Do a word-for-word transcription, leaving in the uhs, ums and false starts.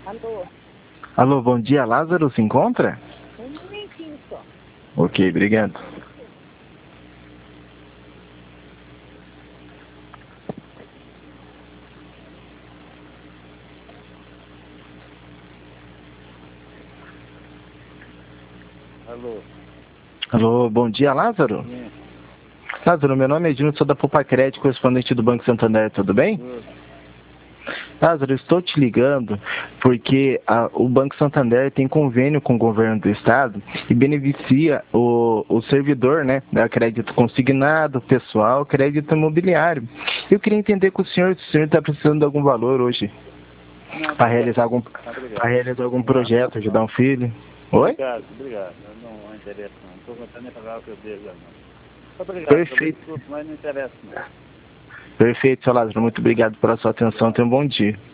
Alô? Alô, bom dia, Lázaro, se encontra? Um momentinho só. Ok, obrigado. Alô? Alô, bom dia, Lázaro? Sim. Lázaro, meu nome é Edino, sou da Popacred, correspondente do Banco Santander, tudo bem? Tudo. Lázaro, eu estou te ligando porque a, o Banco Santander tem convênio com o governo do estado e beneficia o, o servidor, né, da crédito consignado, pessoal, crédito imobiliário. Eu queria entender com o senhor se o senhor está precisando de algum valor hoje Não, para obrigado. realizar algum, Não, para obrigado. realizar algum Não, projeto, ajudar um filho. Oi? obrigado, obrigado. Eu não, não interessa não. Não estou contando nem pagar o que eu devo, não. Obrigado pelo Perfeito. escuto, mas não interessa não. Perfeito, seu Lázaro. Muito obrigado pela sua atenção. Tenha um bom dia.